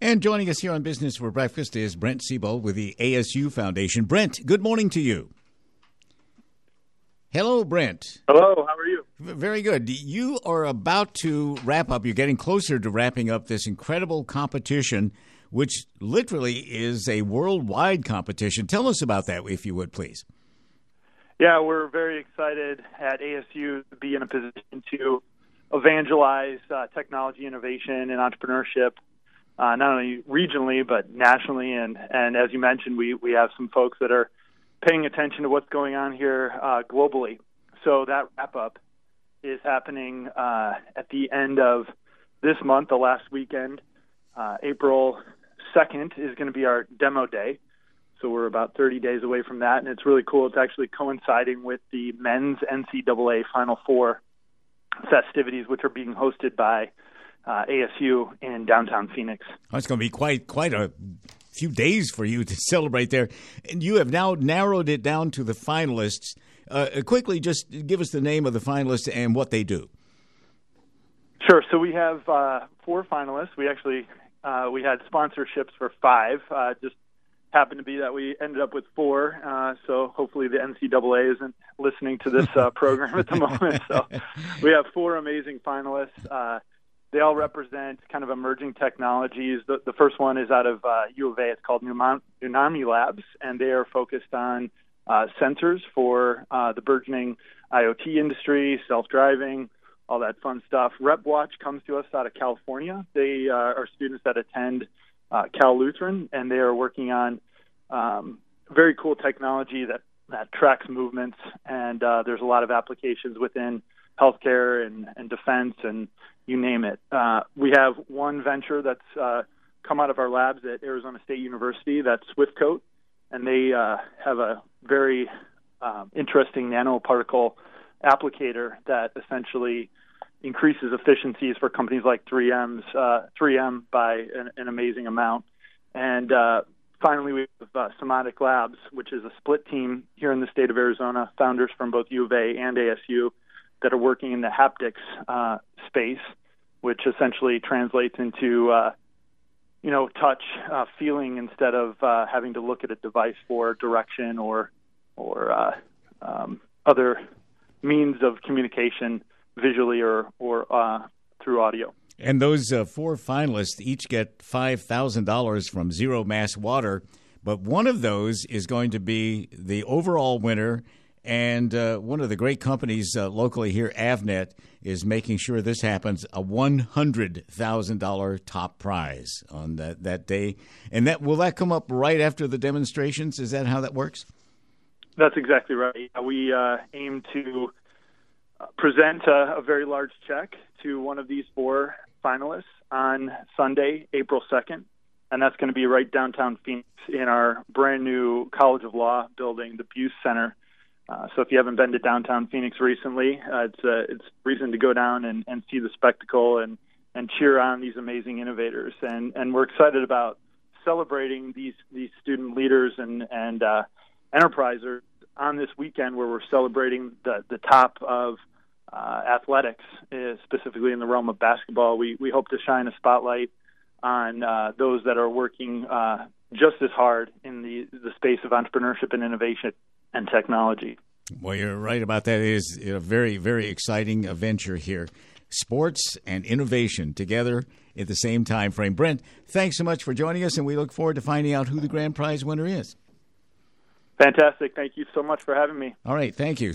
And joining us here on Business for Breakfast is Brent Siebold with the ASU Foundation. Brent, good morning to you. Hello, Brent. Hello, how are you? Very good. You are about to wrap up. You're getting closer to wrapping up this incredible competition, which literally is a worldwide competition. Tell us about that, if you would, please. Yeah, we're very excited at ASU to be in a position to evangelize technology innovation and entrepreneurship, not only regionally but nationally. And as you mentioned, we have some folks that are paying attention to what's going on here globally. So that wrap-up is happening at the end of this month, the last weekend. April 2nd is going to be our demo day. So we're about 30 days away from that, and it's really cool. It's actually coinciding with the men's NCAA Final Four festivities, which are being hosted by ASU in downtown Phoenix. Oh, it's going to be quite a few days for you to celebrate there. And you have now narrowed it down to the finalists. Quickly, just give us the name of the finalists and what they do. Sure. So we have 4 finalists. We actually we had sponsorships for 5. Just happened to be that we ended up with 4. So hopefully the NCAA isn't listening to this program at the moment. So we have 4 amazing finalists. They all represent kind of emerging technologies. The first one is out of U of A. It's called Unami Labs, and they are focused on sensors for the burgeoning IoT industry, self-driving, all that fun stuff. RepWatch comes to us out of California. They are students that attend Cal Lutheran, and they are working on very cool technology that tracks movements, and there's a lot of applications within healthcare and defense and you name it. We have one venture that's come out of our labs at Arizona State University. That's SwiftCoat, and they have a very interesting nanoparticle applicator that essentially increases efficiencies for companies like 3M by an amazing amount. And finally, we have Somatic Labs, which is a split team here in the state of Arizona, founders from both U of A and ASU that are working in the haptics space, which essentially translates into touch, feeling instead of having to look at a device for direction or other means of communication visually or through audio. And those 4 finalists each get $5,000 from Zero Mass Water, but one of those is going to be the overall winner. And one of the great companies locally here, Avnet, is making sure this happens, a $100,000 top prize on that day. And will that come up right after the demonstrations? Is that how that works? That's exactly right. We aim to present a very large check to one of these 4 finalists on Sunday, April 2nd. And that's going to be right downtown Phoenix in our brand new College of Law building, the Buse Center. So if you haven't been to downtown Phoenix recently, it's reason to go down and see the spectacle and cheer on these amazing innovators. And we're excited about celebrating these student leaders and enterprisers on this weekend where we're celebrating the top of athletics, specifically in the realm of basketball. We hope to shine a spotlight on those that are working just as hard in the space of entrepreneurship and innovation and technology. Well, you're right about that. It is a very, very exciting venture here. Sports and innovation together at the same time frame. Brent, thanks so much for joining us, and we look forward to finding out who the grand prize winner is. Fantastic. Thank you so much for having me. All right. Thank you.